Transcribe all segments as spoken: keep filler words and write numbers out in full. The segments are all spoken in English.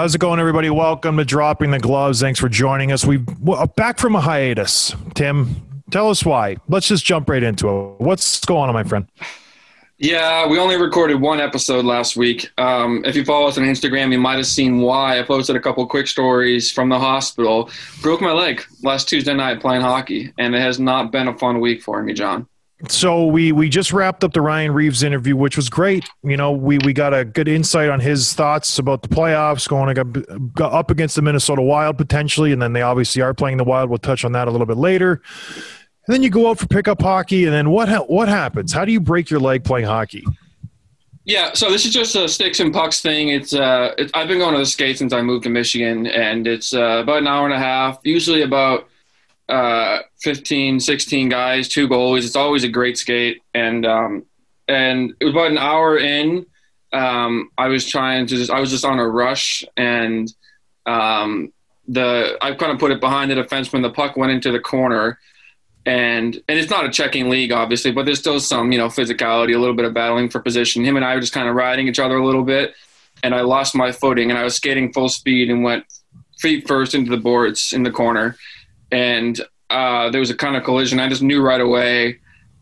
How's it going, everybody? Welcome to Dropping the Gloves. Thanks for joining us. We're back from a hiatus. Tim, tell us why. Let's just jump right into it. What's going on, my friend? Yeah, we only recorded one episode last week. Um, if you follow us on Instagram, you might have seen why. I posted a couple quick stories from the hospital. Broke my leg last Tuesday night playing hockey, and it has not been a fun week for me, John. So we we just wrapped up the Ryan Reaves interview, which was great. You know, we we got a good insight on his thoughts about the playoffs, going up against the Minnesota Wild potentially, and then they obviously are playing the Wild. We'll touch on that a little bit later. And then you go out for pickup hockey, and then what ha- what happens? How do you break your leg playing hockey? Yeah, so this is just a sticks and pucks thing. It's uh, it, I've been going to the skate since I moved to Michigan, and it's uh, about an hour and a half, usually about uh, fifteen, sixteen guys, two goalies. It's always a great skate, and um, and it was about an hour in. Um, I was trying to just, I was just on a rush, and um, the I kind of put it behind the defenseman. The puck went into the corner. And and it's not a checking league, obviously, but there's still some, you know, physicality, a little bit of battling for position. Him and I were just kind of riding each other a little bit, and I lost my footing, and I was skating full speed and went feet first into the boards in the corner. And uh, there was a kind of collision. I just knew right away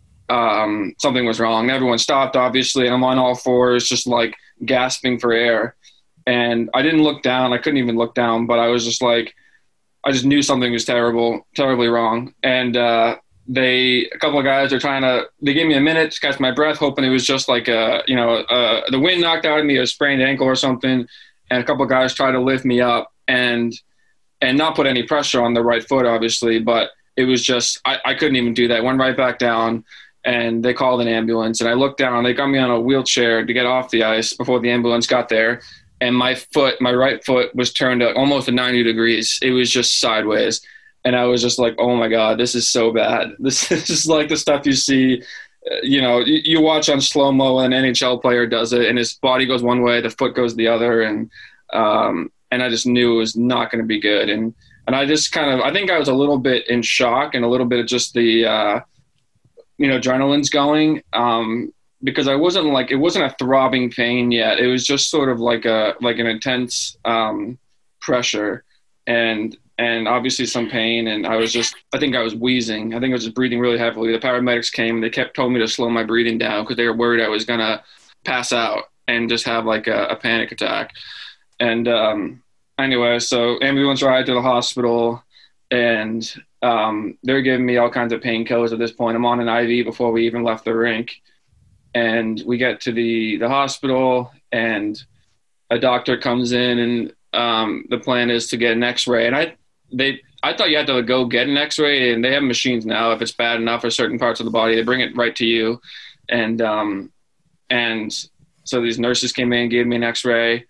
um, something was wrong. Everyone stopped, obviously, and I'm on all fours, just like gasping for air. And I didn't look down. I couldn't even look down, but I was just like, I just knew something was terrible, terribly wrong. And uh, they, a couple of guys are trying to, they gave me a minute to catch my breath, hoping it was just like a, you know, uh, the wind knocked out of me, a sprained ankle or something. And a couple of guys tried to lift me up and, and not put any pressure on the right foot, obviously. But it was just, I, I couldn't even do that. Went right back down, and they called an ambulance. And I looked down, they got me on a wheelchair to get off the ice before the ambulance got there. And my foot, my right foot was turned almost at ninety degrees. It was just sideways. And I was just like, oh my God, this is so bad. This is like the stuff you see, you know, you, you watch on slow-mo, and an N H L player does it, and his body goes one way, the foot goes the other. And, um, and I just knew it was not going to be good. And, and I just kind of, I think I was a little bit in shock, and a little bit of just the, uh, you know, adrenaline's going. Um, because I wasn't like, it wasn't a throbbing pain yet. It was just sort of like a, like an intense um, pressure and, and obviously some pain. And I was just, I think I was wheezing. I think I was just breathing really heavily. The paramedics came, and they kept told me to slow my breathing down because they were worried I was going to pass out and just have like a, a panic attack. And um, anyway, so ambulance ride to the hospital, and um, they're giving me all kinds of painkillers at this point. I'm on an I V before we even left the rink. And we get to the, the hospital, and a doctor comes in, and um, the plan is to get an X-ray. And I they I thought you had to go get an X-ray, and they have machines now. If it's bad enough for certain parts of the body, they bring it right to you. And um, and so these nurses came in and gave me an X-ray,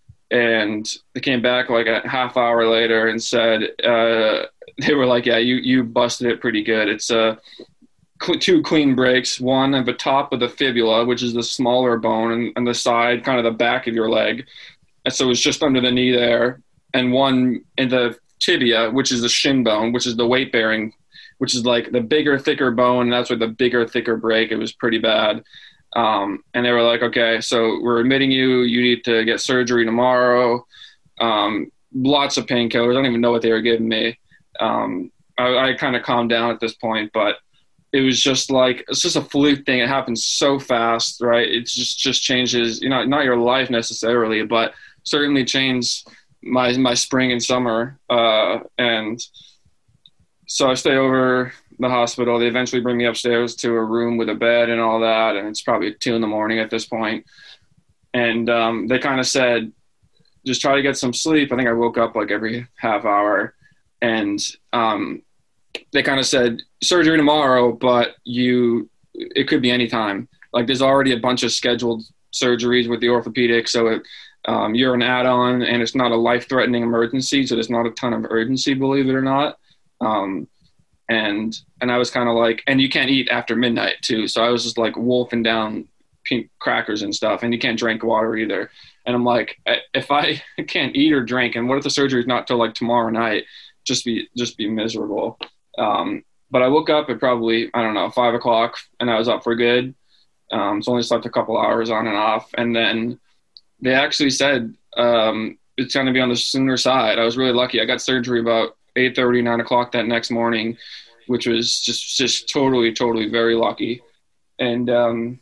and they came back like a half hour later and said uh, they were like, yeah, you you busted it pretty good. It's a uh, two clean breaks, one at the top of the fibula, which is the smaller bone, and, and the side, kind of the back of your leg. And so it's just under the knee there. And one in the tibia, which is the shin bone, which is the weight bearing, which is like the bigger, thicker bone. And that's with the bigger, thicker break. It was pretty bad. Um, and they were like, okay, so we're admitting you, you need to get surgery tomorrow. Um, lots of painkillers. I don't even know what they were giving me. Um, I, I kind of calmed down at this point, but it was just like, it's just a fluke thing. It happens so fast, right? It just, just changes, you know, not your life necessarily, but certainly changed my, my spring and summer. Uh, and so I stay over the hospital. They eventually bring me upstairs to a room with a bed and all that. And it's probably two in the morning at this point. And um, they kind of said, just try to get some sleep. I think I woke up like every half hour. And um, they kind of said, surgery tomorrow, but you, it could be any time. Like there's already a bunch of scheduled surgeries with the orthopedic. So it, um, you're an add-on, and it's not a life-threatening emergency. So there's not a ton of urgency, believe it or not. Um, and, and I was kind of like, and you can't eat after midnight too. So I was just like wolfing down pink crackers and stuff, and you can't drink water either. And I'm like, if I can't eat or drink, and what if the surgery is not till like tomorrow night, just be, just be miserable. Um, but I woke up at probably, I don't know, five o'clock, and I was up for good. Um, so only slept a couple hours on and off. And then they actually said, um, it's going to be on the sooner side. I was really lucky. I got surgery about eight thirty, nine o'clock that next morning, which was just, just totally, totally very lucky. And um,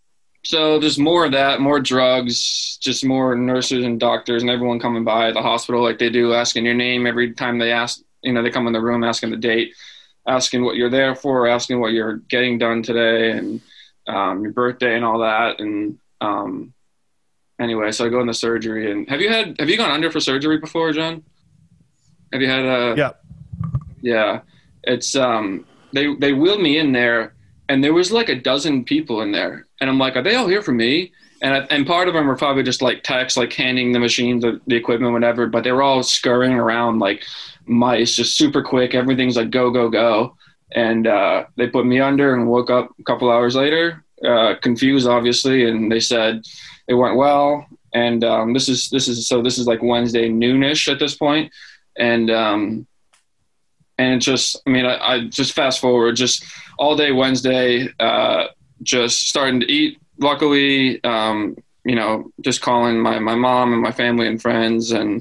so there's more of that, more drugs, just more nurses and doctors and everyone coming by at the hospital like they do, asking your name every time they ask, you know, they come in the room, asking the date, asking what you're there for, asking what you're getting done today, and um, your birthday and all that. And um, anyway, so I go into surgery. And have you had, have you gone under for surgery before, John? Have you had a, yeah, yeah, it's, um, they, they wheeled me in there and there was like a dozen people in there. And I'm like, are they all here for me? And I, and part of them were probably just like techs, like handing the machines, the, the equipment, whatever, but they were all scurrying around like mice, just super quick. Everything's like go, go, go. And uh, they put me under and woke up a couple hours later, uh, confused, obviously. And they said it went well. And um, this is, this is, so this is like Wednesday noonish at this point. And, um, and it just, I mean, I, I just fast forward just all day Wednesday, uh, just starting to eat. Luckily, um, you know, just calling my, my mom and my family and friends. And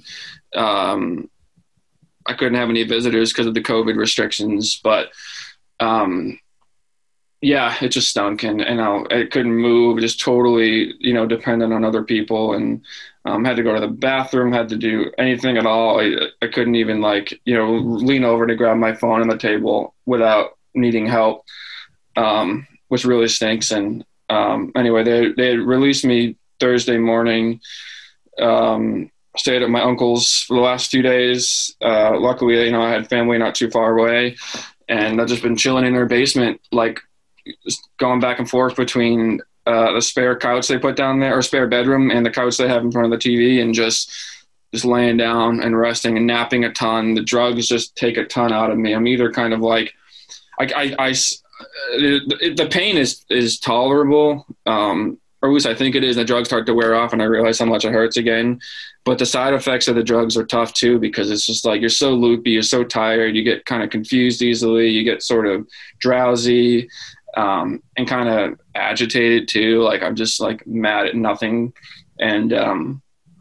um, I couldn't have any visitors because of the COVID restrictions, but um, yeah, it just stunk. And, and I, I couldn't move, just totally, you know, dependent on other people. And Um, had to go to the bathroom, had to do anything at all. I, I couldn't even like, you know, lean over to grab my phone on the table without needing help, um, which really stinks. And um, anyway, they they had released me Thursday morning, um, stayed at my uncle's for the last few days. Uh, luckily, you know, I had family not too far away, and I've just been chilling in their basement, like going back and forth between Uh, the spare couch they put down there, or spare bedroom, and the couch they have in front of the T V, and just just laying down and resting and napping a ton. The drugs just take a ton out of me. I'm either kind of like, I, I, I it, the pain is is tolerable, um, or at least I think it is. The drugs start to wear off, and I realize how much it hurts again. But the side effects of the drugs are tough too, because it's just like you're so loopy, you're so tired, you get kind of confused easily, you get sort of drowsy. Um, and kind of agitated too. Like I'm just like mad at nothing. And, um,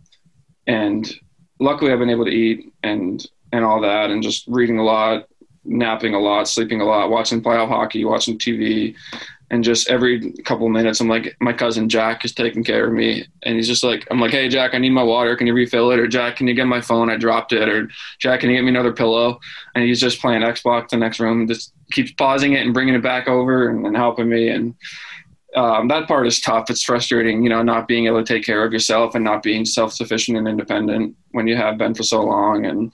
and luckily I've been able to eat and, and all that, and just reading a lot, napping a lot, sleeping a lot, watching playoff hockey, watching T V. And just every couple of minutes, I'm like, my cousin Jack is taking care of me. And he's just like, I'm like, hey, Jack, I need my water. Can you refill it? Or Jack, can you get my phone? I dropped it. Or Jack, can you get me another pillow? And he's just playing Xbox in the next room, just keeps pausing it and bringing it back over and, and helping me. And um, that part is tough. It's frustrating, you know, not being able to take care of yourself and not being self-sufficient and independent when you have been for so long. And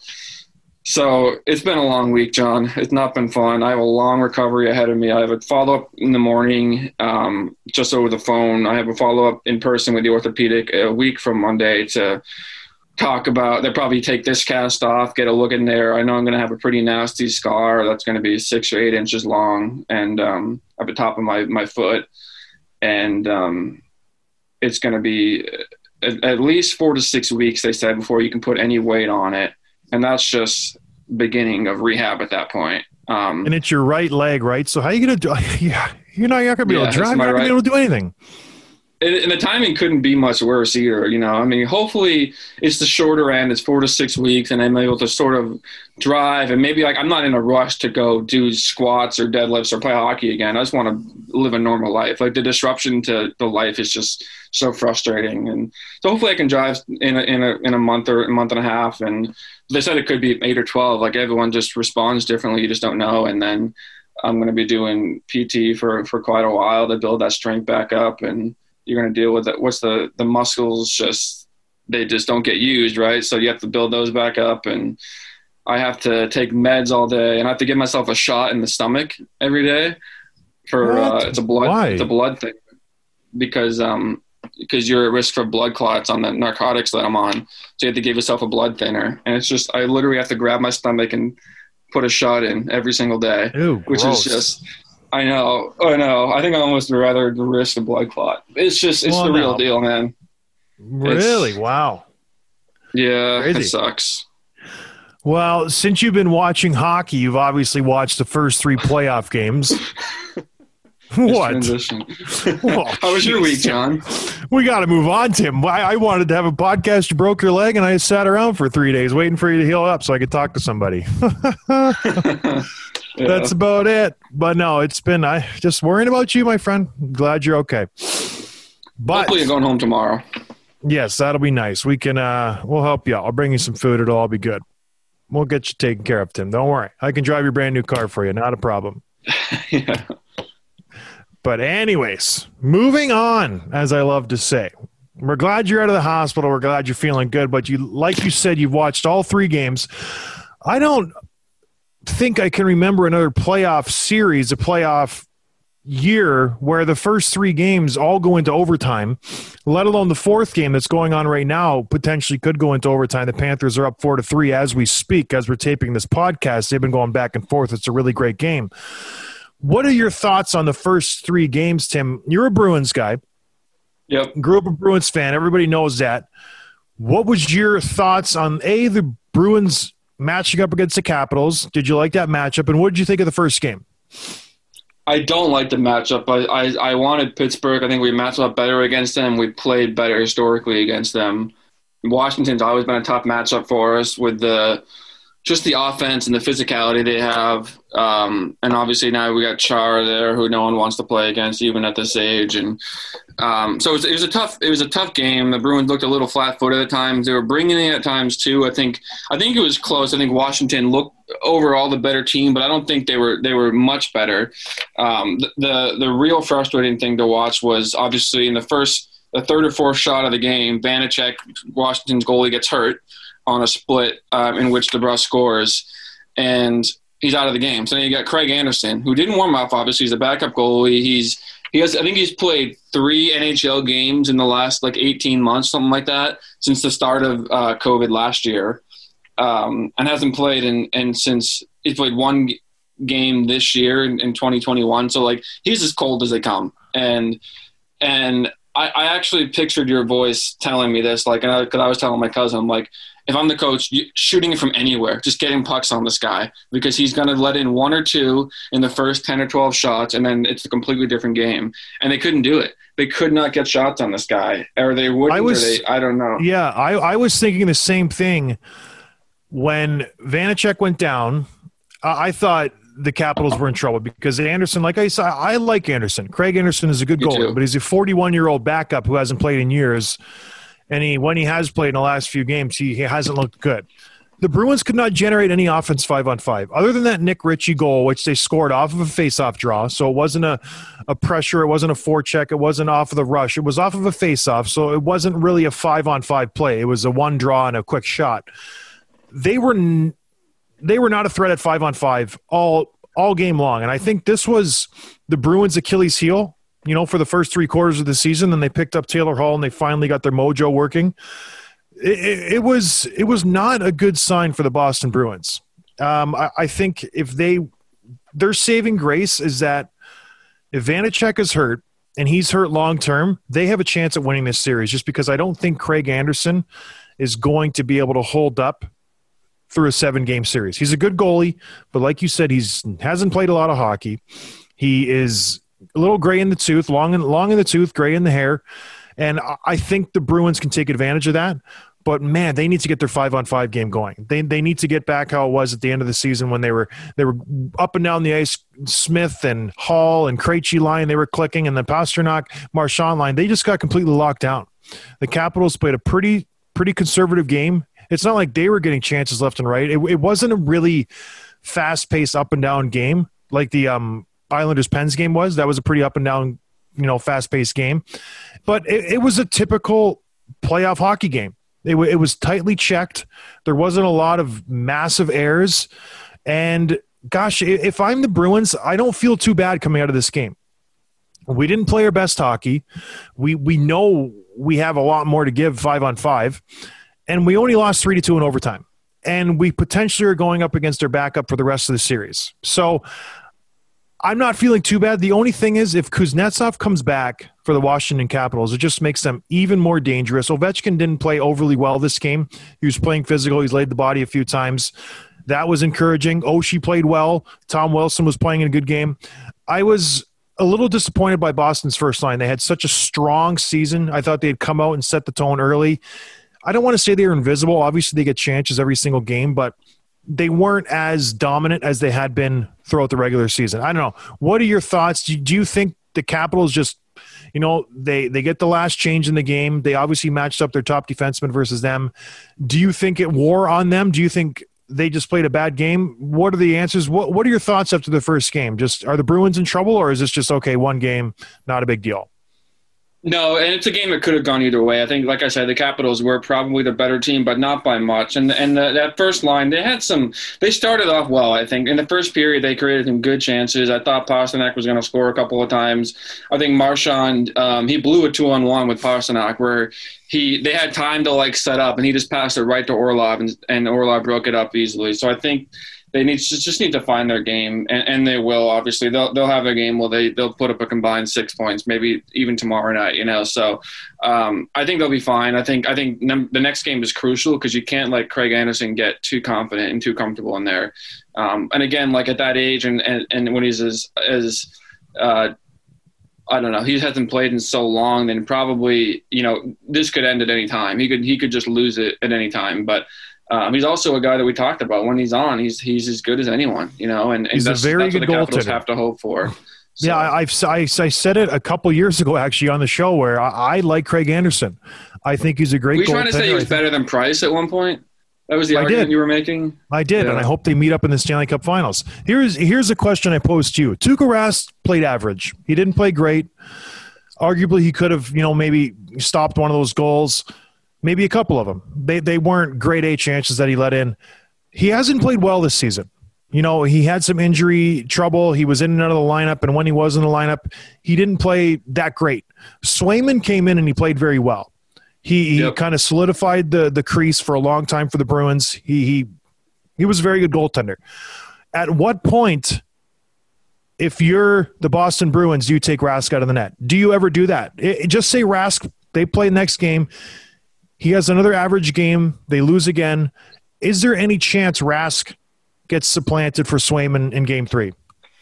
so it's been a long week, John. It's not been fun. I have a long recovery ahead of me. I have a follow-up in the morning, um, just over the phone. I have a follow-up in person with the orthopedic a week from Monday to talk about, they'll probably take this cast off, get a look in there. I know I'm going to have a pretty nasty scar that's going to be six or eight inches long and um, at the top of my, my foot. And um, it's going to be at, at least four to six weeks, they said, before you can put any weight on it. And that's just beginning of rehab at that point. Um, and it's your right leg, right? So how are you going to do? Yeah, you're not, you're not going to be yeah, able to drive. You're not right. going to be able to do anything. And the timing couldn't be much worse either. You know, I mean, hopefully it's the shorter end. It's four to six weeks, and I'm able to sort of drive. And maybe like I'm not in a rush to go do squats or deadlifts or play hockey again. I just want to live a normal life. Like the disruption to the life is just so frustrating. And so hopefully I can drive in a, in a, in a month or a month and a half. And they said it could be eight or twelve. Like everyone just responds differently. You just don't know. And then I'm going to be doing P T for, for quite a while to build that strength back up. And you're going to deal with it. What's the, the muscles just, they just don't get used. Right. So you have to build those back up, and I have to take meds all day, and I have to give myself a shot in the stomach every day for, uh, it's a blood, Why? it's a blood thing because, um, because you're at risk for blood clots on the narcotics that I'm on. So you have to give yourself a blood thinner. And it's just, I literally have to grab my stomach and put a shot in every single day, Ew, which gross. is just, I know. I know. I think I almost would rather risk a blood clot. It's just, it's Well, the real no. deal, man. Really? It's, wow. Yeah, Crazy. it sucks. Well, since you've been watching hockey, you've obviously watched the first three playoff games. What? Transition. Oh, How was your week, John? We got to move on, Tim. I, I wanted to have a podcast. You broke your leg, and I sat around for three days waiting for you to heal up so I could talk to somebody. Yeah. That's about it. But no, it's been I just worrying about you, my friend. Glad you're okay. But hopefully you're going home tomorrow. Yes, that'll be nice. We can uh we'll help you out. I'll bring you some food. It'll all be good. We'll get you taken care of, Tim. Don't worry. I can drive your brand new car for you. Not a problem. Yeah. But anyways, moving on, as I love to say. We're glad you're out of the hospital. We're glad you're feeling good. But you, like you said, you've watched all three games. I don't think I can remember another playoff series, a playoff year where the first three games all go into overtime, let alone the fourth game that's going on right now potentially could go into overtime. The Panthers are up four to three as we speak, as we're taping this podcast. They've been going back and forth. It's a really great game. What are your thoughts on the first three games, Tim? You're a Bruins guy. Yep. Grew up a Bruins fan. Everybody knows that. What was your thoughts on, A, the Bruins matching up against the Capitals? Did you like that matchup? And what did you think of the first game? I don't like the matchup. I, I, I wanted Pittsburgh. I think we matched up better against them. We played better historically against them. Washington's always been a tough matchup for us with the just the offense and the physicality they have. Um, and obviously now we got Chara there, who no one wants to play against, even at this age. And um, so it was, it was a tough, it was a tough game. The Bruins looked a little flat-footed at times. They were bringing it at times too. I think, I think it was close. I think Washington looked overall the better team, but I don't think they were, they were much better. Um, the, the, the real frustrating thing to watch was obviously in the first, the third or fourth shot of the game, Vanacek, Washington's goalie, gets hurt on a split um, in which DeBrusk scores, and he's out of the game. So then you got Craig Anderson, who didn't warm up. Obviously, he's a backup goalie. He's he has I think he's played three N H L games in the last like eighteen months, something like that, since the start of uh, COVID last year, um, and hasn't played in and since he's played one game this year in, in twenty twenty-one. So like he's as cold as they come, and and I, I actually pictured your voice telling me this, like, because I, I was telling my cousin, I'm like, if I'm the coach, shooting it from anywhere, just getting pucks on this guy, because he's going to let in one or two in the first ten or twelve shots, and then it's a completely different game. And they couldn't do it. They could not get shots on this guy, or they wouldn't. I, was, or they, I don't know. Yeah, I, I was thinking the same thing when Vanacek went down. Uh, I thought the Capitals were in trouble because Anderson, like I said, I like Anderson. Craig Anderson is a good goalie, but he's a forty-one-year-old backup who hasn't played in years. And he, when he has played in the last few games, he, he hasn't looked good. The Bruins could not generate any offense five on five, other than that Nick Ritchie goal, which they scored off of a face-off draw. So it wasn't a, a pressure, it wasn't a forecheck, it wasn't off of the rush. It was off of a face-off, so it wasn't really a five on five play. It was a one draw and a quick shot. They were n- they were not a threat at five on five all all game long, and I think this was the Bruins' Achilles heel. You know, for the first three quarters of the season, then they picked up Taylor Hall and they finally got their mojo working. It, it, it was it was not a good sign for the Boston Bruins. Um, I, I think if they their saving grace is that if Vanacek is hurt and he's hurt long term, they have a chance at winning this series. Just because I don't think Craig Anderson is going to be able to hold up through a seven game series. He's a good goalie, but like you said, he's hasn't played a lot of hockey. He is a little gray in the tooth, long in, long in the tooth, gray in the hair. And I think the Bruins can take advantage of that. But, man, they need to get their five-on-five game going. They they need to get back how it was at the end of the season when they were they were up and down the ice. Smith and Hall and Krejci line, they were clicking. And the Pasternak, Marchand line, they just got completely locked down. The Capitals played a pretty pretty conservative game. It's not like they were getting chances left and right. It, it wasn't a really fast-paced up-and-down game like the um, – Islanders Pens game was. That was a pretty up and down, you know, fast-paced game. But it, it was a typical playoff hockey game. It, it was tightly checked. There wasn't a lot of massive errors. And, gosh, if I'm the Bruins, I don't feel too bad coming out of this game. We didn't play our best hockey. We we know we have a lot more to give five on five. And we only lost three to two in overtime. And we potentially are going up against our backup for the rest of the series. So, I'm not feeling too bad. The only thing is if Kuznetsov comes back for the Washington Capitals, it just makes them even more dangerous. Ovechkin didn't play overly well this game. He was playing physical. He's laid the body a few times. That was encouraging. Oshie played well. Tom Wilson was playing in a good game. I was a little disappointed by Boston's first line. They had such a strong season. I thought they'd come out and set the tone early. I don't want to say they were invisible. Obviously, they get chances every single game, but they weren't as dominant as they had been throughout the regular season. I don't know. What are your thoughts? Do you, do you think the Capitals just, you know, they, they get the last change in the game. They obviously matched up their top defenseman versus them. Do you think it wore on them? Do you think they just played a bad game? What are the answers? What What are your thoughts after the first game? Just, are the Bruins in trouble, or is this just, okay, one game, not a big deal? No, and it's a game that could have gone either way. I think, like I said, the Capitals were probably the better team, but not by much. And and the, that first line, they had some – they started off well, I think. In the first period, they created some good chances. I thought Pastrnak was going to score a couple of times. I think Marchand, um, he blew a two-on-one with Pastrnak where he they had time to, like, set up, and he just passed it right to Orlov, and, and Orlov broke it up easily. So I think – they need to just need to find their game, and, and they will. Obviously, they'll they'll have a game where they they'll put up a combined six points, maybe even tomorrow night. You know, so um, I think they'll be fine. I think I think num- the next game is crucial because you can't let Craig Anderson get too confident and too comfortable in there. Um, and again, like at that age, and and, and when he's as as uh, I don't know, he hasn't played in so long, then probably, you know, this could end at any time. He could he could just lose it at any time, but. Um, he's also a guy that we talked about. When he's on, he's he's as good as anyone, you know, and, and he's that's, a very that's good what the Capitals goaltender. have to hope for. So. Yeah, I, I've I, I said it a couple years ago actually on the show where I, I like Craig Anderson. I think he's a great. Were you goaltender. trying to say he was better than Price at one point? That was the I argument did. you were making. I did, yeah. and I hope they meet up in the Stanley Cup Finals. Here's here's a question I posed to you. Tuukka Rask played average. He didn't play great. Arguably, he could have, you know, maybe stopped one of those goals. Maybe a couple of them. They they weren't grade A chances that he let in. He hasn't played well this season. You know, he had some injury trouble. He was in and out of the lineup, and when he was in the lineup, he didn't play that great. Swayman came in and he played very well. He, he yep. kind of solidified the the crease for a long time for the Bruins. He he he was a very good goaltender. At what point, if you're the Boston Bruins, do you take Rask out of the net? Do you ever do that? It, just say Rask, they play next game. He has another average game. They lose again. Is there any chance Rask gets supplanted for Swayman in game three?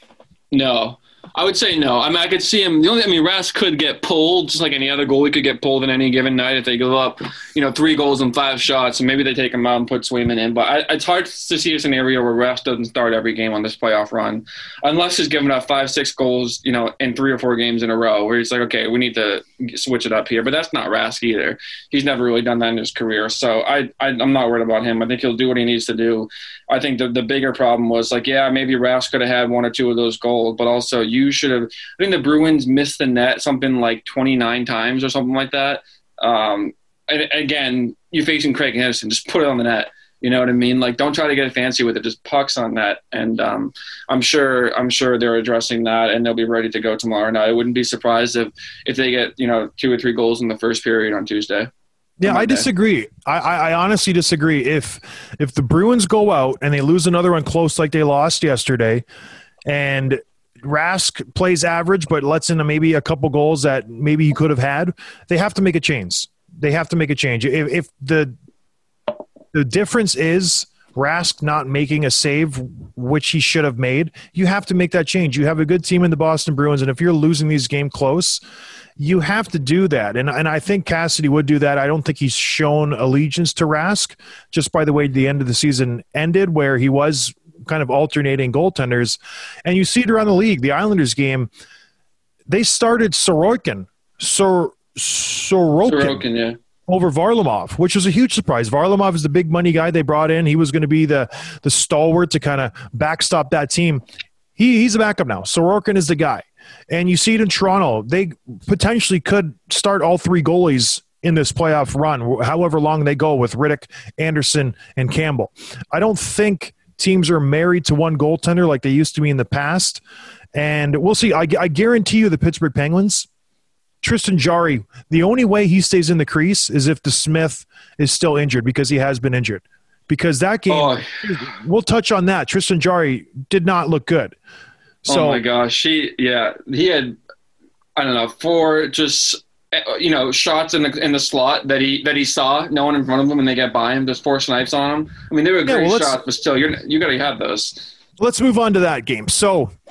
No. I would say no. I mean, I could see him. The only, I mean, Rask could get pulled, just like any other goalie could get pulled in any given night if they give up, you know, three goals and five shots, and maybe they take him out and put Swayman in. But I, it's hard to see a scenario where Rask doesn't start every game on this playoff run, unless he's giving up five, six goals, you know, in three or four games in a row, where he's like, okay, we need to switch it up here. But that's not Rask either. He's never really done that in his career, so I, I I'm not worried about him. I think he'll do what he needs to do. I think the the bigger problem was like, yeah, maybe Rask could have had one or two of those goals, but also you should have. I think the Bruins missed the net something like twenty-nine times or something like that. Um, and again, you're facing Craig Anderson. Just put it on the net. You know what I mean? Like, don't try to get fancy with it. Just pucks on net. And um, I'm sure I'm sure they're addressing that, and they'll be ready to go tomorrow night. I wouldn't be surprised if, if they get, you know, two or three goals in the first period on Tuesday. Yeah, I disagree. I, I, I honestly disagree. If if the Bruins go out and they lose another one close like they lost yesterday, and Rask plays average but lets in maybe a couple goals that maybe he could have had, they have to make a change. They have to make a change. If, if the the difference is Rask not making a save, which he should have made, you have to make that change. You have a good team in the Boston Bruins, and if you're losing these games close, you have to do that. And and I think Cassidy would do that. I don't think he's shown allegiance to Rask just by the way the end of the season ended, where he was kind of alternating goaltenders. And you see it around the league. The Islanders game, they started Sorokin, Sor, Sorokin, Sorokin yeah. over Varlamov, which was a huge surprise. Varlamov is the big money guy they brought in. He was going to be the, the stalwart to kind of backstop that team. He, he's a backup now. Sorokin is the guy. And you see it in Toronto. They potentially could start all three goalies in this playoff run, however long they go with Riddick, Anderson, and Campbell. I don't think teams are married to one goaltender like they used to be in the past. And we'll see. I, I guarantee you the Pittsburgh Penguins, Tristan Jarry, the only way he stays in the crease is if DeSmith is still injured, because he has been injured. Because that game, oh. we'll touch on that. Tristan Jarry did not look good. So, oh, my gosh. He, yeah, he had, I don't know, four just, you know, shots in the in the slot that he that he saw, no one in front of him, and they get by him. There's four snipes on him. I mean, they were great yeah, well, shots, but still, you're, you got to have those. Let's move on to that game. So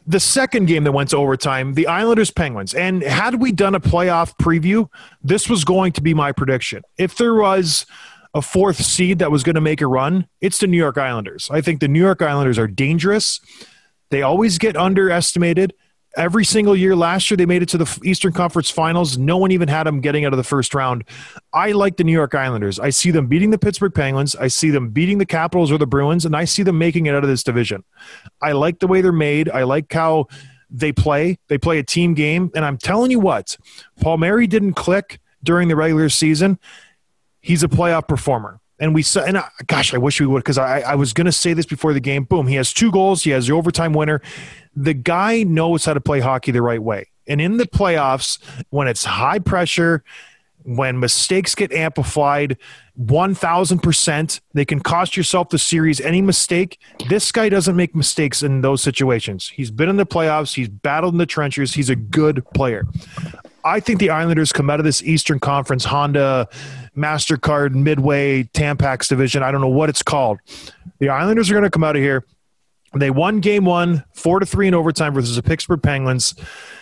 The second game that went to overtime, the Islanders Penguins. And had we done a playoff preview, this was going to be my prediction. If there was a fourth seed that was going to make a run, it's the New York Islanders. I think the New York Islanders are dangerous. They always get underestimated. Every single year, last year they made it to the Eastern Conference Finals. No one even had them getting out of the first round. I like the New York Islanders. I see them beating the Pittsburgh Penguins. I see them beating the Capitals or the Bruins, and I see them making it out of this division. I like the way they're made. I like how they play. They play a team game, and I'm telling you what, Palmieri didn't click during the regular season. He's a playoff performer. And we saw, and I, gosh, I wish we would, because I, I was going to say this before the game. Boom, he has two goals. He has the overtime winner. The guy knows how to play hockey the right way. And in the playoffs, when it's high pressure, when mistakes get amplified one thousand percent, they can cost yourself the series. Any mistake, this guy doesn't make mistakes in those situations. He's been in the playoffs. He's battled in the trenches. He's a good player. I think the Islanders come out of this Eastern Conference Honda, MasterCard, Midway, Tampax division. I don't know what it's called. The Islanders are going to come out of here. They won game one, four to three in overtime versus the Pittsburgh Penguins.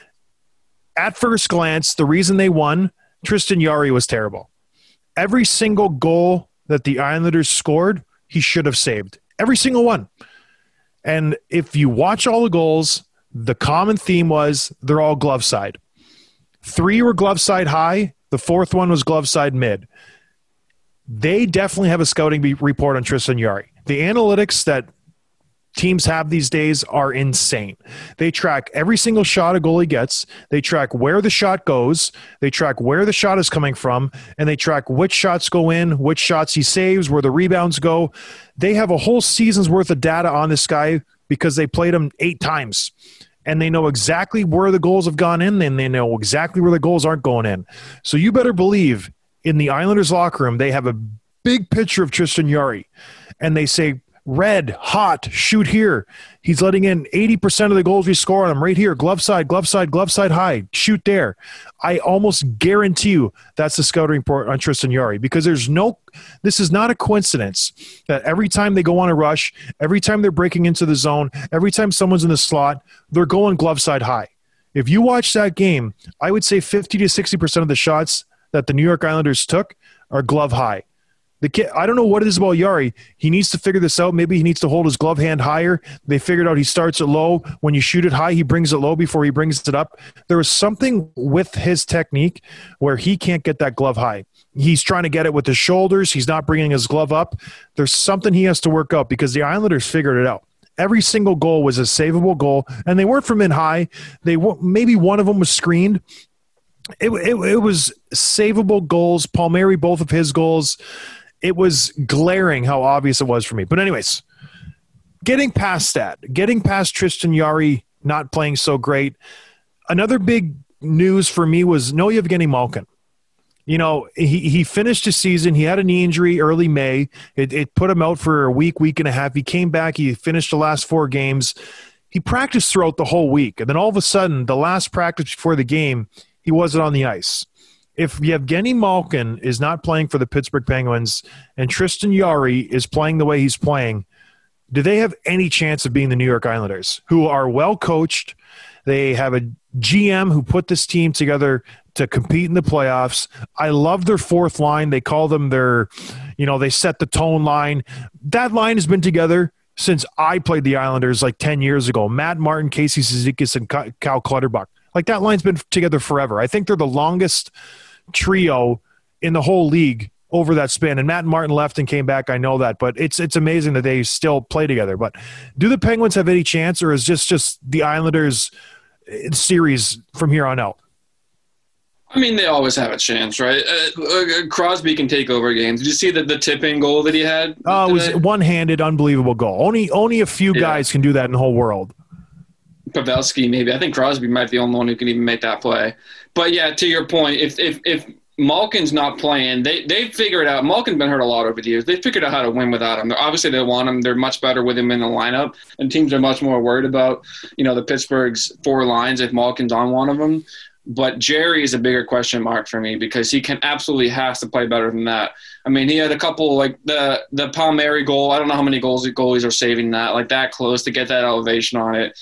At first glance, the reason they won, Tristan Jarry was terrible. Every single goal that the Islanders scored, he should have saved. Every single one. And if you watch all the goals, the common theme was they're all glove side. Three were glove side high. The fourth one was glove side mid. They definitely have a scouting report on Tristan Jarry. The analytics that teams have these days are insane. They track every single shot a goalie gets. They track where the shot goes. They track where the shot is coming from. And they track which shots go in, which shots he saves, where the rebounds go. They have a whole season's worth of data on this guy because they played him eight times. And they know exactly where the goals have gone in, and they know exactly where the goals aren't going in. So you better believe in the Islanders locker room, they have a big picture of Tristan Jarry. And they say, red, hot, shoot here. He's letting in eighty percent of the goals we score on him right here. Glove side, glove side, glove side high. Shoot there. I almost guarantee you that's the scouting report on Tristan Jarry, because there's no – this is not a coincidence that every time they go on a rush, every time they're breaking into the zone, every time someone's in the slot, they're going glove side high. If you watch that game, I would say fifty to sixty percent of the shots that the New York Islanders took are glove high. The kid, I don't know what it is about Jarry. He needs to figure this out. Maybe he needs to hold his glove hand higher. They figured out he starts it low. When you shoot it high, he brings it low before he brings it up. There is something with his technique where he can't get that glove high. He's trying to get it with his shoulders. He's not bringing his glove up. There's something he has to work out, because the Islanders figured it out. Every single goal was a savable goal, and they weren't from in high. They maybe one of them was screened. It, it, it was savable goals. Palmieri, both of his goals. It was glaring how obvious it was for me. But anyways, getting past that, getting past Tristan Jarry not playing so great, another big news for me was no Evgeny Malkin. You know, he, he finished his season. He had a knee injury early May. It, it put him out for a week, week and a half. He came back. He finished the last four games. He practiced throughout the whole week. And then all of a sudden, the last practice before the game, he wasn't on the ice. If Evgeny Malkin is not playing for the Pittsburgh Penguins and Tristan Jarry is playing the way he's playing, do they have any chance of being the New York Islanders, who are well coached? They have a G M who put this team together to compete in the playoffs. I love their fourth line. They call them their, you know, they set the tone line. That line has been together since I played the Islanders like ten years ago. Matt Martin, Casey Cizikas, and Cal Clutterbuck. Like, that line's been together forever. I think they're the longest trio in the whole league over that span. And Matt Martin left and came back. I know that, but it's it's amazing that they still play together. But do the Penguins have any chance, or is this just the Islanders series from here on out? I mean, they always have a chance, right? Uh, Crosby can take over games. Did you see the, the tipping goal that he had? Oh, uh, it was one-handed, unbelievable goal. Only only a few yeah. guys can do that in the whole world. Pavelski, maybe. I think Crosby might be the only one who can even make that play. But yeah, to your point, if if if Malkin's not playing, they they figure it out. Malkin's been hurt a lot over the years. They figured out how to win without him. They're, obviously, they want him. They're much better with him in the lineup, and teams are much more worried about, you know, the Pittsburgh's four lines if Malkin's on one of them. But Jarry is a bigger question mark for me, because he can absolutely has to play better than that. I mean, he had a couple, like the the Palmieri goal. I don't know how many goals goalies are saving that, like that close to get that elevation on it.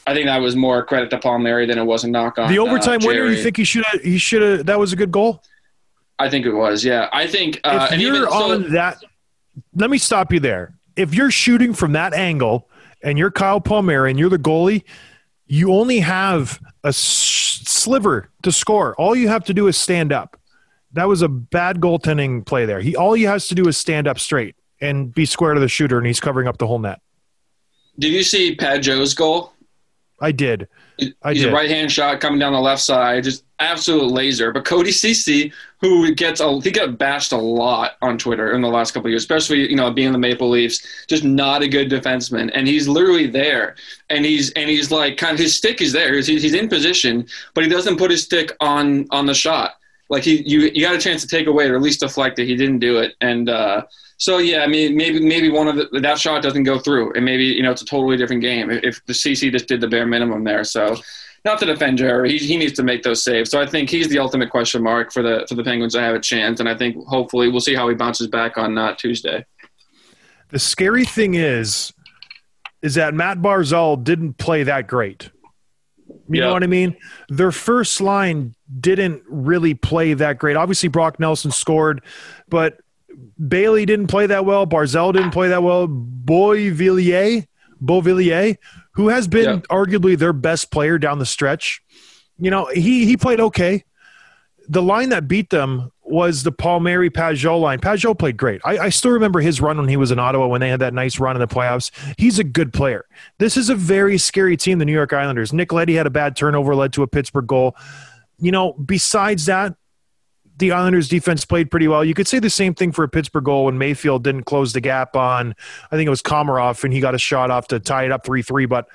I think that was more credit to Palmieri than it was a knock on the overtime uh, winner. You think he should have? He should have. That was a good goal. I think it was. Yeah, I think. Uh, if and you're even, on so, that, let me stop you there. If you're shooting from that angle and you're Kyle Palmieri and you're the goalie, you only have a s- sliver to score. All you have to do is stand up. That was a bad goaltending play there. He all he has to do is stand up straight and be square to the shooter, and he's covering up the whole net. Did you see Pageau's goal? I did. I He's did. a right-hand shot coming down the left side, just absolute laser. But Cody Ceci, who gets a, he got bashed a lot on Twitter in the last couple of years, especially you know being the Maple Leafs, just not a good defenseman. And he's literally there, and he's and he's like kind of his stick is there. He's, he's in position, but he doesn't put his stick on on the shot. Like he you you got a chance to take away or at least deflect it. He didn't do it, and. uh So yeah, I mean, maybe maybe one of the, that shot doesn't go through, and maybe you know it's a totally different game if, if the C C just did the bare minimum there. So, not to defend Jerry, he he needs to make those saves. So I think he's the ultimate question mark for the for the Penguins to have a chance, and I think hopefully we'll see how he bounces back on uh, Tuesday. The scary thing is, is that Matt Barzal didn't play that great. You Yep. know what I mean? Their first line didn't really play that great. Obviously, Brock Nelson scored, but Bailey didn't play that well. Barzal didn't play that well. Beauvillier, Beauvillier, who has been Yep. arguably their best player down the stretch, you know, he he played okay. The line that beat them was the Palmieri Pageau line. Pageau played great. I, I still remember his run when he was in Ottawa when they had that nice run in the playoffs. He's a good player. This is a very scary team, the New York Islanders. Nick Leddy had a bad turnover, led to a Pittsburgh goal. You know, besides that, the Islanders' defense played pretty well. You could say the same thing for a Pittsburgh goal when Mayfield didn't close the gap on, I think it was Komarov, and he got a shot off to tie it up three three. But,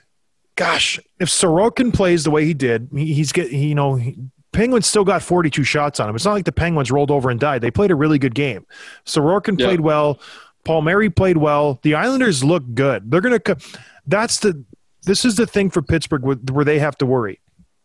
gosh, if Sorokin plays the way he did, he, he's get he, you know, he, Penguins still got forty-two shots on him. It's not like the Penguins rolled over and died. They played a really good game. Sorokin Yeah. played well. Palmieri played well. The Islanders look good. They're going to – that's the – this is the thing for Pittsburgh where they have to worry.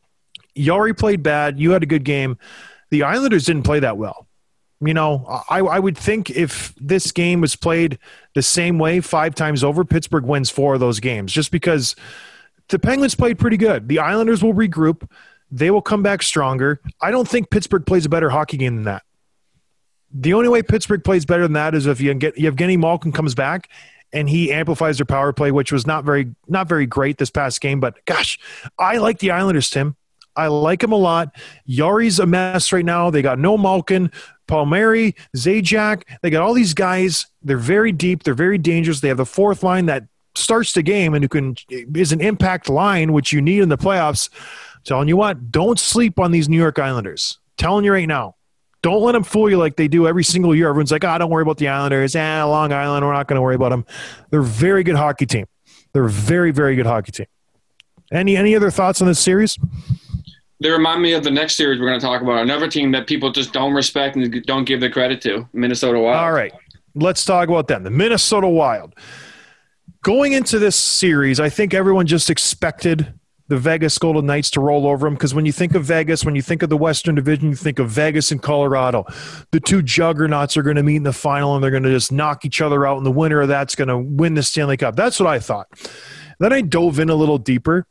Yari played bad. You had a good game. The Islanders didn't play that well. You know, I, I would think if this game was played the same way five times over, Pittsburgh wins four of those games just because the Penguins played pretty good. The Islanders will regroup. They will come back stronger. I don't think Pittsburgh plays a better hockey game than that. The only way Pittsburgh plays better than that is if you get Evgeny Malkin comes back and he amplifies their power play, which was not very not very great this past game. But, gosh, I like the Islanders, Tim. I like him a lot. Yari's a mess right now. They got no Malkin, Palmieri, Zajac. They got all these guys. They're very deep. They're very dangerous. They have the fourth line that starts the game and who can is an impact line, which you need in the playoffs. I'm telling you what, don't sleep on these New York Islanders. I'm telling you right now. Don't let them fool you like they do every single year. Everyone's like, oh, don't worry about the Islanders. Ah, Long Island, we're not going to worry about them. They're a very good hockey team. They're a very, very good hockey team. Any any other thoughts on this series? They remind me of the next series we're going to talk about. Another team that people just don't respect and don't give the credit to, Minnesota Wild. All right, let's talk about them. The Minnesota Wild. Going into this series, I think everyone just expected the Vegas Golden Knights to roll over them because when you think of Vegas, when you think of the Western Division, you think of Vegas and Colorado. The two juggernauts are going to meet in the final, and they're going to just knock each other out, and the winner of that's going to win the Stanley Cup. That's what I thought. Then I dove in a little deeper.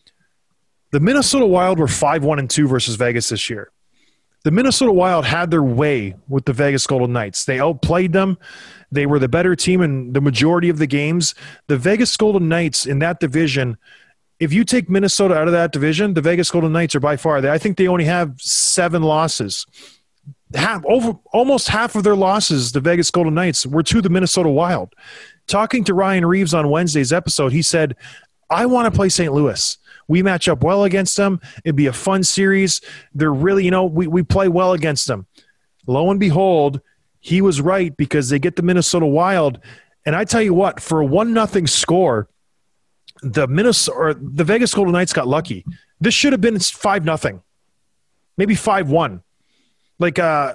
The Minnesota Wild were five one and two versus Vegas this year. The Minnesota Wild had their way with the Vegas Golden Knights. They outplayed them. They were the better team in the majority of the games. The Vegas Golden Knights in that division, if you take Minnesota out of that division, the Vegas Golden Knights are by far, I think they only have seven losses. Half, over, almost half of their losses, the Vegas Golden Knights, were to the Minnesota Wild. Talking to Ryan Reeves on Wednesday's episode, he said, I want to play Saint Louis. We match up well against them. It'd be a fun series. They're really, you know, we, we play well against them. Lo and behold, he was right because they get the Minnesota Wild. And I tell you what, for a one nothing score, the Minnesota or the Vegas Golden Knights got lucky. This should have been five nothing, maybe five one. Like uh,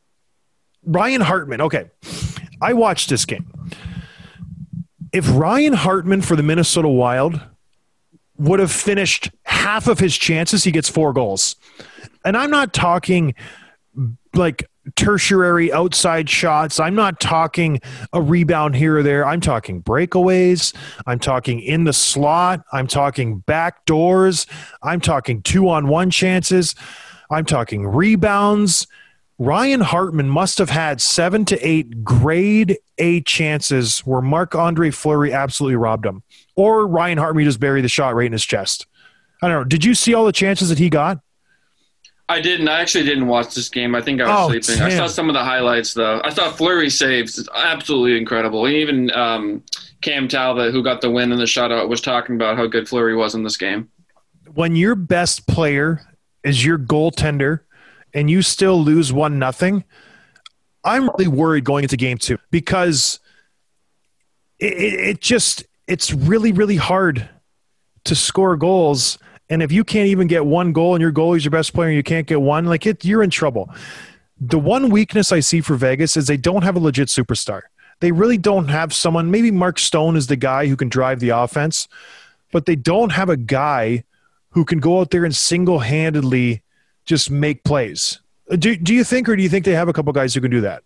Ryan Hartman. Okay, I watched this game. If Ryan Hartman for the Minnesota Wild would have finished half of his chances, he gets four goals. And I'm not talking like tertiary outside shots. I'm not talking a rebound here or there. I'm talking breakaways. I'm talking in the slot. I'm talking back doors. I'm talking two-on-one chances. I'm talking rebounds. Ryan Hartman must have had seven to eight grade A chances where Marc-Andre Fleury absolutely robbed him. Or Ryan Hartman just buried the shot right in his chest. I don't know. Did you see all the chances that he got? I didn't. I actually didn't watch this game. I think I was Oh, sleeping. damn. I saw some of the highlights, though. I thought Fleury's saves is absolutely incredible. Even um, Cam Talbot, who got the win in the shutout, was talking about how good Fleury was in this game. When your best player is your goaltender and you still lose one nothing, I'm really worried going into game two because it, it, it just it's really, really hard to score goals. And if you can't even get one goal and your goalie's your best player and you can't get one, like it, you're in trouble. The one weakness I see for Vegas is they don't have a legit superstar. They really don't have someone. Maybe Mark Stone is the guy who can drive the offense, but they don't have a guy who can go out there and single-handedly just make plays. Do, do you think, or do you think they have a couple guys who can do that?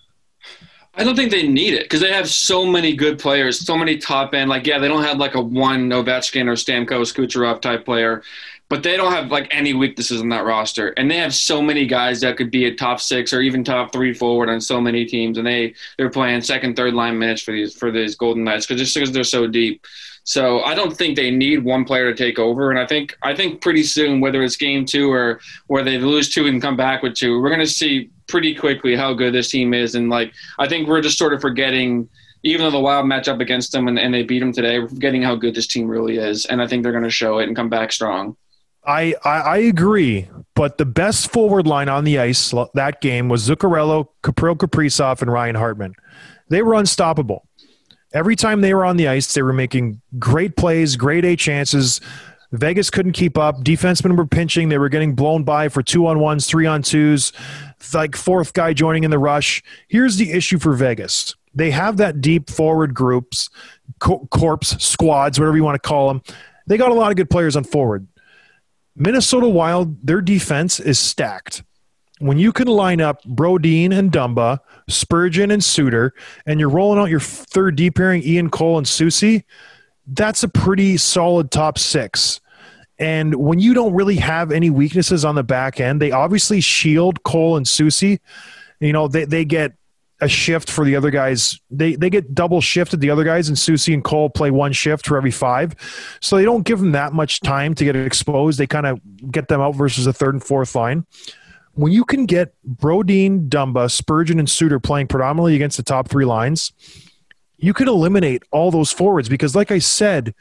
I don't think they need it because they have so many good players, so many top end. Like, yeah, they don't have like a one Ovechkin or Stamkos, Kucherov type player, but they don't have like any weaknesses in that roster. And they have so many guys that could be a top six or even top three forward on so many teams. And they, they're playing second, third line minutes for these, for these Golden Knights because just because they're so deep. So I don't think they need one player to take over. And I think I think pretty soon, whether it's game two or where they lose two and come back with two, we're going to see pretty quickly how good this team is. And, like, I think we're just sort of forgetting, even though the Wild match up against them and, and they beat them today, we're forgetting how good this team really is. And I think they're going to show it and come back strong. I, I, I agree, but the best forward line on the ice that game was Zuccarello, Kirill Kaprizov, and Ryan Hartman. They were unstoppable. Every time they were on the ice, they were making great plays, grade A chances. Vegas couldn't keep up. Defensemen were pinching. They were getting blown by for two-on-ones, three-on-twos, like fourth guy joining in the rush. Here's the issue for Vegas. They have that deep forward groups, co- corps, squads, whatever you want to call them. They got a lot of good players on forward. Minnesota Wild, their defense is stacked. When you can line up Brodin and Dumba, Spurgeon and Suter, and you're rolling out your third D pairing, Ian Cole and Soucy, that's a pretty solid top six. And when you don't really have any weaknesses on the back end, they obviously shield Cole and Soucy. You know, they, they get a shift for the other guys. They they get double shifted. The other guys, and Soucy and Cole play one shift for every five. So they don't give them that much time to get exposed. They kind of get them out versus a third and fourth line. When you can get Brodin, Dumba, Spurgeon, and Suter playing predominantly against the top three lines, you can eliminate all those forwards because, like I said,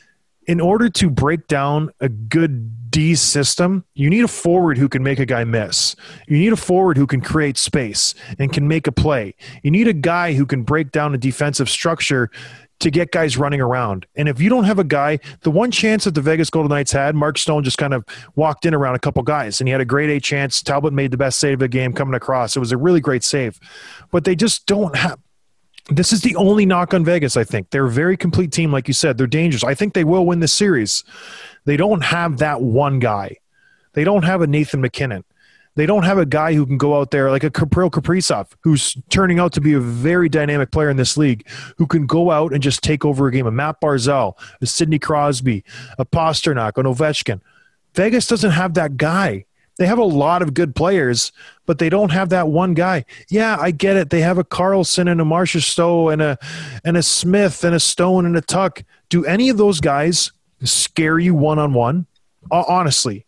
in order to break down a good D system, you need a forward who can make a guy miss. You need a forward who can create space and can make a play. You need a guy who can break down a defensive structure to get guys running around. And if you don't have a guy, the one chance that the Vegas Golden Knights had, Mark Stone just kind of walked in around a couple guys, and he had a grade A chance. Talbot made the best save of the game coming across. It was a really great save. But they just don't have – this is the only knock on Vegas, I think. They're a very complete team, like you said. They're dangerous. I think they will win this series. They don't have that one guy. They don't have a Nathan McKinnon. They don't have a guy who can go out there like a Kirill Kaprizov, who's turning out to be a very dynamic player in this league, who can go out and just take over a game. A Matt Barzal, a Sidney Crosby, a Pasternak, an Ovechkin. Vegas doesn't have that guy. They have a lot of good players, but they don't have that one guy. Yeah, I get it. They have a Carlson and a Marcia Stowe and a and a Smith and a Stone and a Tuck. Do any of those guys scare you one-on-one? Uh, honestly.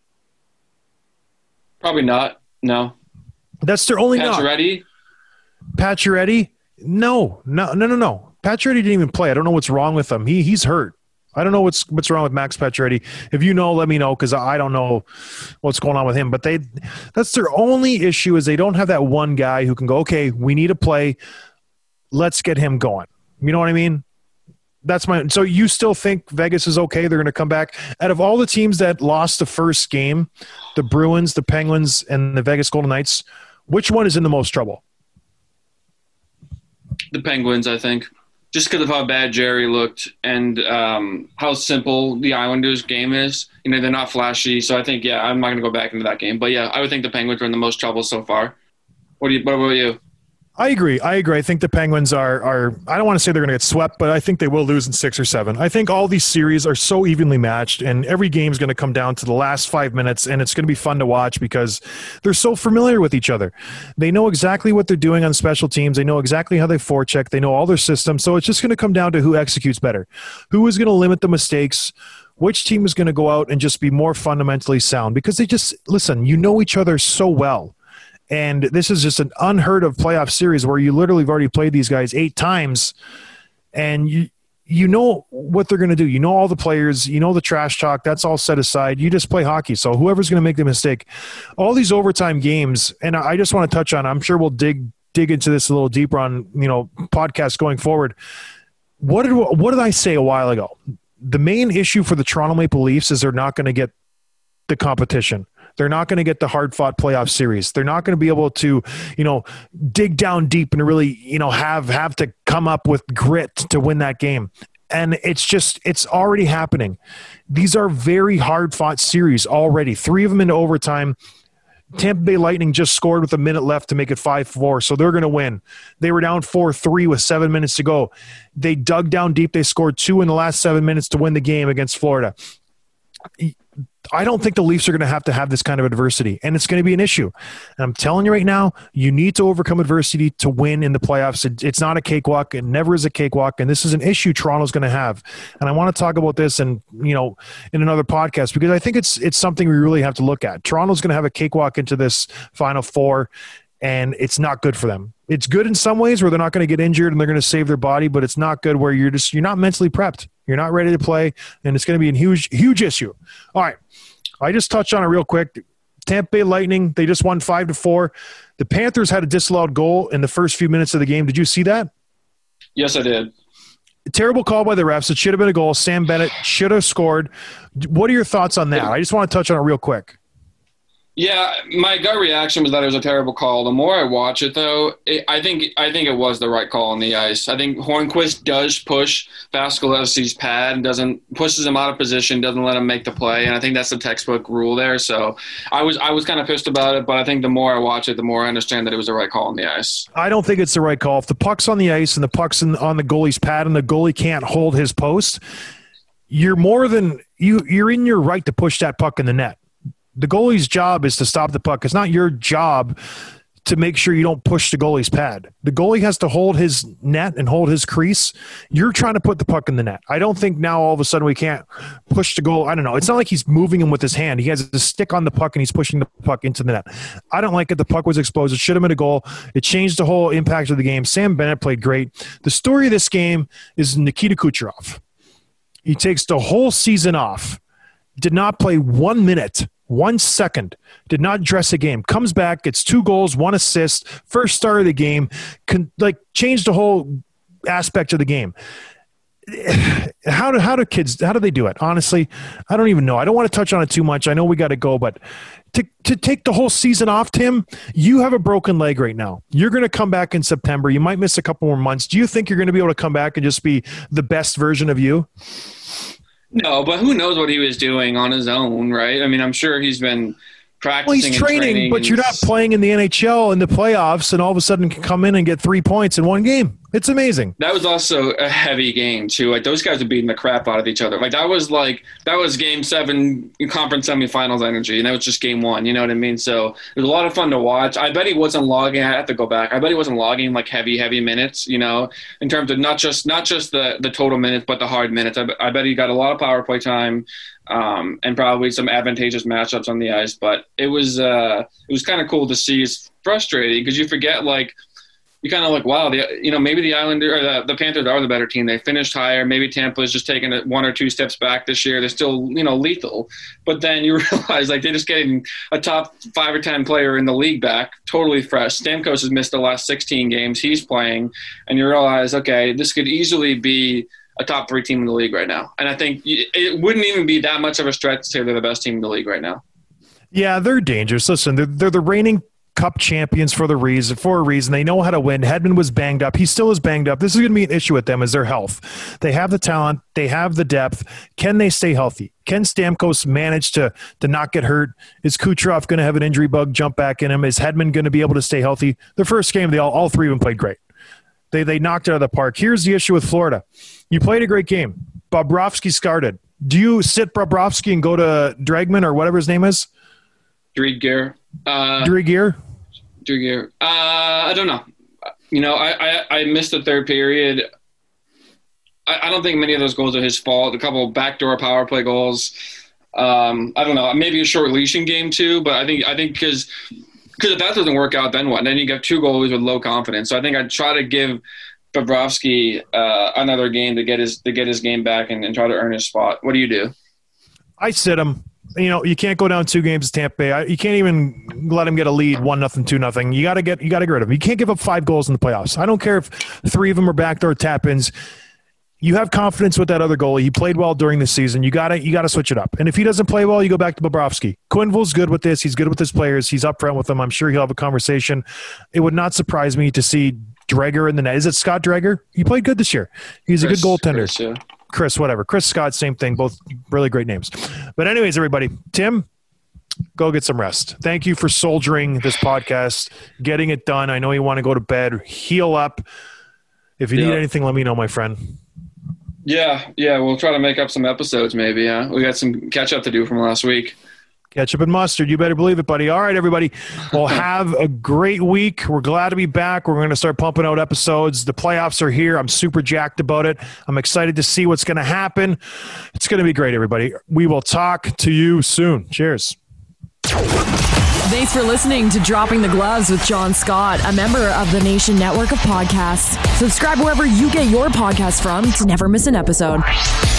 Probably not. No. That's their only knock. Pacioretty? Pacioretty? No. No, no, no, no. Pacioretty didn't even play. I don't know what's wrong with him. He He's hurt. I don't know what's what's wrong with Max Pacioretty. If you know, let me know because I don't know what's going on with him. But they that's their only issue is they don't have that one guy who can go, okay, we need a play. Let's get him going. You know what I mean? That's my – so you still think Vegas is okay? They're going to come back? Out of all the teams that lost the first game, the Bruins, the Penguins, and the Vegas Golden Knights, which one is in the most trouble? The Penguins, I think. Just because of how bad Jerry looked and um, how simple the Islanders game is. You know, they're not flashy. So I think, yeah, I'm not going to go back into that game. But, yeah, I would think the Penguins are in the most trouble so far. What do you? What about you? I agree. I agree. I think the Penguins are are. I don't want to say they're going to get swept, but I think they will lose in six or seven. I think all these series are so evenly matched, and every game is going to come down to the last five minutes, and it's going to be fun to watch because they're so familiar with each other. They know exactly what they're doing on special teams. They know exactly how they forecheck. They know all their systems. So it's just going to come down to who executes better, who is going to limit the mistakes. Which team is going to go out and just be more fundamentally sound? Because they just listen. You know each other so well. And this is just an unheard of playoff series where you literally have already played these guys eight times and you you know what they're going to do. You know all the players. You know the trash talk. That's all set aside. You just play hockey. So whoever's going to make the mistake, all these overtime games, and I just want to touch on, I'm sure we'll dig dig into this a little deeper on, you know, podcasts going forward. What did, what did I say a while ago? The main issue for the Toronto Maple Leafs is they're not going to get the competition. They're not going to get the hard-fought playoff series. They're not going to be able to, you know, dig down deep and really, you know, have have to come up with grit to win that game. And it's just, it's already happening. These are very hard-fought series already. Three of them into overtime. Tampa Bay Lightning just scored with a minute left to make it five four, so they're going to win. They were down four three with seven minutes to go. They dug down deep. They scored two in the last seven minutes to win the game against Florida. I don't think the Leafs are going to have to have this kind of adversity, and it's going to be an issue. And I'm telling you right now, you need to overcome adversity to win in the playoffs. It, it's not a cakewalk. It never is a cakewalk, and this is an issue Toronto's going to have. And I want to talk about this and, you know, in another podcast because I think it's it's something we really have to look at. Toronto's going to have a cakewalk into this Final Four, and it's not good for them. It's good in some ways where they're not going to get injured and they're going to save their body, but it's not good where you're just you're not mentally prepped. You're not ready to play, and it's going to be a huge, huge issue. All right. I just touched on it real quick. Tampa Bay Lightning, they just won five to four. The Panthers had a disallowed goal in the first few minutes of the game. Did you see that? Yes, I did. A terrible call by the refs. It should have been a goal. Sam Bennett should have scored. What are your thoughts on that? I just want to touch on it real quick. Yeah, my gut reaction was that it was a terrible call. The more I watch it, though, it, I think I think it was the right call on the ice. I think Hornquist does push Vasilevskiy's pad and doesn't pushes him out of position, doesn't let him make the play, and I think that's the textbook rule there. So I was I was kind of pissed about it, but I think the more I watch it, the more I understand that it was the right call on the ice. I don't think it's the right call. If the puck's on the ice and the puck's in, on the goalie's pad and the goalie can't hold his post, you're more than you. You're in your right to push that puck in the net. The goalie's job is to stop the puck. It's not your job to make sure you don't push the goalie's pad. The goalie has to hold his net and hold his crease. You're trying to put the puck in the net. I don't think now all of a sudden we can't push the goal. I don't know. It's not like he's moving him with his hand. He has a stick on the puck and he's pushing the puck into the net. I don't like it. The puck was exposed. It should have been a goal. It changed the whole impact of the game. Sam Bennett played great. The story of this game is Nikita Kucherov. He takes the whole season off. Did not play one minute. One second, did not dress a game, comes back, gets two goals, one assist, first start of the game, can, like changed the whole aspect of the game. How do how do kids how do they do it? Honestly, I don't even know. I don't want to touch on it too much. I know we got to go, but to to take the whole season off, Tim, you have a broken leg right now. You're going to come back in September. You might miss a couple more months. Do you think you're going to be able to come back and just be the best version of you? No, but who knows what he was doing on his own, right? I mean, I'm sure he's been practicing. Well, he's training, and training but you're not playing in the N H L in the playoffs, and all of a sudden can come in and get three points in one game. It's amazing. That was also a heavy game too. Like those guys were beating the crap out of each other. Like that was like that was game seven conference semifinals energy, and that was just game one. You know what I mean? So it was a lot of fun to watch. I bet he wasn't logging. I have to go back. I bet he wasn't logging like heavy, heavy minutes. You know, in terms of not just not just the the total minutes, but the hard minutes. I, I bet he got a lot of power play time. Um, and probably some advantageous matchups on the ice, but it was uh, it was kind of cool to see. It's frustrating because you forget, like, you kind of like, wow, the, you know, maybe the Islanders or the, the Panthers are the better team. They finished higher. Maybe Tampa is just taking it one or two steps back this year. They're still, you know, lethal. But then you realize, like, they're just getting a top five or ten player in the league back, totally fresh. Stamkos has missed the last sixteen games he's playing, and you realize, okay, this could easily be a top three team in the league right now. And I think it wouldn't even be that much of a stretch to say they're the best team in the league right now. Yeah, they're dangerous. Listen, they're, they're the reigning Cup champions for the reason for a reason. They know how to win. Hedman was banged up. He still is banged up. This is going to be an issue with them is their health. They have the talent. They have the depth. Can they stay healthy? Can Stamkos manage to to not get hurt? Is Kucherov going to have an injury bug jump back in him? Is Hedman going to be able to stay healthy? The first game, they all, all three of them played great. They they knocked it out of the park. Here's the issue with Florida. You played a great game. Bobrovsky started. Do you sit Bobrovsky and go to Dragman or whatever his name is? Driedger. Uh, Driedger? Driedger. Uh, I don't know. You know, I, I, I missed the third period. I, I don't think many of those goals are his fault. A couple of backdoor power play goals. Um, I don't know. Maybe a short leashing game too, but I think I think because because if that doesn't work out, then what? And then you get two goalies with low confidence. So I think I'd try to give Bobrovsky uh, another game to get his to get his game back and, and try to earn his spot. What do you do? I sit him. You know, you can't go down two games to Tampa Bay. I, you can't even let him get a lead, one nothing, two nothing. You got to get you got to get rid of him. You can't give up five goals in the playoffs. I don't care if three of them are backdoor tap-ins. You have confidence with that other goalie. He played well during the season. You got to you got to switch it up. And if he doesn't play well, you go back to Bobrovsky. Quenneville's good with this. He's good with his players. He's up front with them. I'm sure he'll have a conversation. It would not surprise me to see Dreger in the net. Is it Scott Dreger? He played good this year. He's Chris, a good goaltender. Chris, yeah. Chris, whatever. Chris Scott, same thing. Both really great names. But anyways, everybody, Tim, go get some rest. Thank you for soldiering this podcast, getting it done. I know you want to go to bed. Heal up. If you yeah. need anything, let me know, my friend. Yeah, yeah. We'll try to make up some episodes maybe, huh? We got some catch-up to do from last week. Ketchup and mustard. You better believe it, buddy. All right, everybody. Well, have a great week. We're glad to be back. We're going to start pumping out episodes. The playoffs are here. I'm super jacked about it. I'm excited to see what's going to happen. It's going to be great, everybody. We will talk to you soon. Cheers. Thanks for listening to Dropping the Gloves with John Scott, a member of the Nation Network of Podcasts. Subscribe wherever you get your podcasts from to never miss an episode.